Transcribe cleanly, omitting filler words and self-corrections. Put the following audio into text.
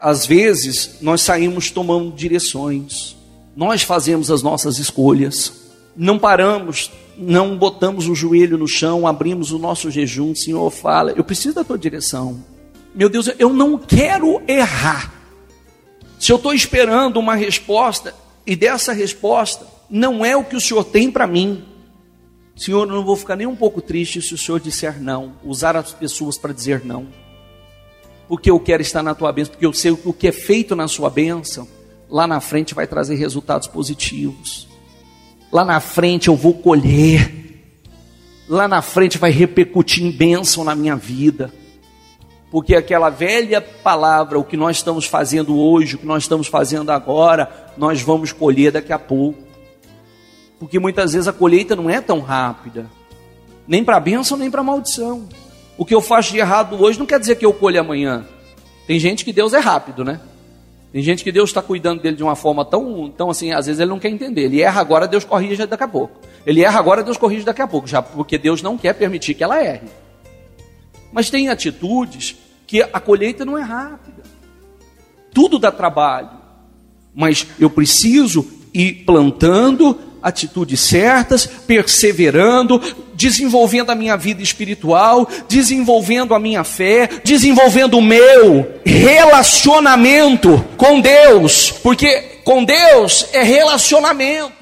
Às vezes, nós saímos tomando direções, nós fazemos as nossas escolhas, não paramos, não botamos o joelho no chão, abrimos o nosso jejum. Senhor, fala, eu preciso da tua direção. Meu Deus, eu não quero errar. Se eu estou esperando uma resposta, e dessa resposta não é o que o Senhor tem para mim, Senhor, eu não vou ficar nem um pouco triste se o Senhor disser não, usar as pessoas para dizer não, porque eu quero estar na tua bênção, porque eu sei o que é feito na sua bênção, lá na frente vai trazer resultados positivos, lá na frente eu vou colher, lá na frente vai repercutir em bênção na minha vida, porque aquela velha palavra, o que nós estamos fazendo hoje, o que nós estamos fazendo agora, nós vamos colher daqui a pouco, porque muitas vezes a colheita não é tão rápida, nem para a bênção, nem para a maldição. O que eu faço de errado hoje não quer dizer que eu colho amanhã. Tem gente que Deus é rápido, né? Tem gente que Deus está cuidando dele de uma forma tão assim, às vezes ele não quer entender. Ele erra agora, Deus corrige daqui a pouco. Ele erra agora, Deus corrige daqui a pouco, já porque Deus não quer permitir que ela erre. Mas tem atitudes que a colheita não é rápida. Tudo dá trabalho. Mas eu preciso ir plantando atitudes certas, perseverando, desenvolvendo a minha vida espiritual, desenvolvendo a minha fé, desenvolvendo o meu relacionamento com Deus, porque com Deus é relacionamento.